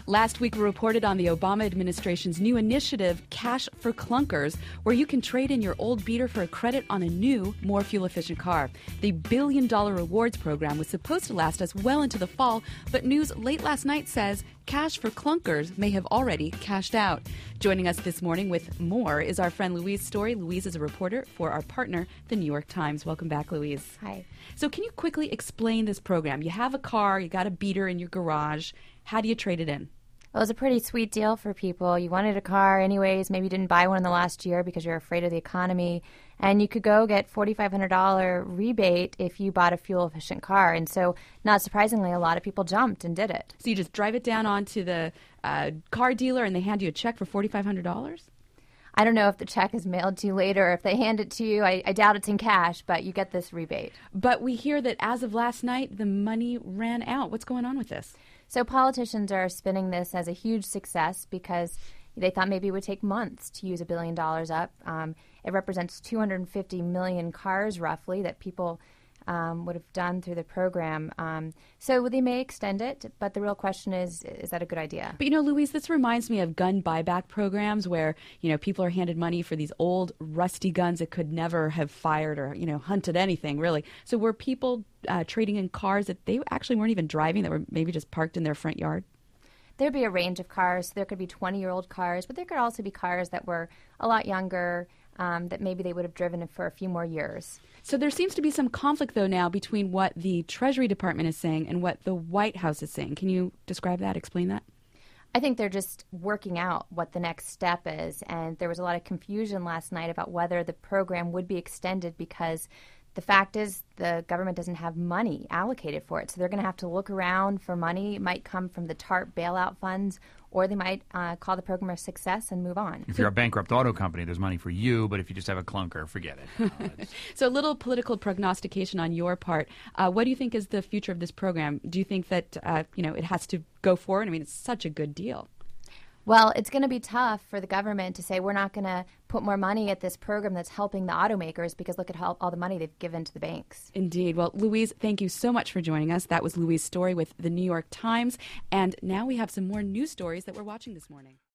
Last week, we reported on the Obama administration's new initiative, Cash for Clunkers, where you can trade in your old beater for a credit on a new, more fuel-efficient car. The billion-dollar rewards program was supposed to last us well into the fall, but news late last night says Cash for Clunkers may have already cashed out. Joining us this morning with more is our friend Louise Story. Louise is a reporter for our partner, The New York Times. Welcome back, Louise. Hi. So can you quickly explain this program? You have a car, you got a beater in your garage. How do you trade it in? Well, it was a pretty sweet deal for people. You wanted a car anyways. Maybe you didn't buy one in the last year because you're afraid of the economy. And you could go get $4,500 rebate if you bought a fuel-efficient car. And so, not surprisingly, a lot of people jumped and did it. So you just drive it down onto the car dealer and they hand you a check for $4,500? I don't know if the check is mailed to you later or if they hand it to you. I doubt it's in cash, but you get this rebate. But we hear that as of last night, the money ran out. What's going on with this? So politicians are spinning this as a huge success because they thought maybe it would take months to use $1 billion up. It represents 250 million cars, roughly, that people would have done through the program. So they may extend it, but the real question is that a good idea? But, Louise, this reminds me of gun buyback programs where, people are handed money for these old, rusty guns that could never have fired or, hunted anything, really. So were people trading in cars that they actually weren't even driving, that were maybe just parked in their front yard? There'd be a range of cars. There could be 20-year-old cars, but there could also be cars that were a lot younger, that maybe they would have driven for a few more years. So there seems to be some conflict, though, now between what the Treasury Department is saying and what the White House is saying. Can you describe that, explain that? I think they're just working out what the next step is. And there was a lot of confusion last night about whether the program would be extended because the fact is the government doesn't have money allocated for it. So they're going to have to look around for money. It might come from the TARP bailout funds, or they might call the program a success and move on. If you're a bankrupt auto company, there's money for you, but if you just have a clunker, forget it. So a little political prognostication on your part. What do you think is the future of this program? Do you think that it has to go forward? I mean, it's such a good deal. Well, it's going to be tough for the government to say we're not going to put more money at this program that's helping the automakers because look at all the money they've given to the banks. Indeed. Well, Louise, thank you so much for joining us. That was Louise Story with The New York Times. And now we have some more news stories that we're watching this morning.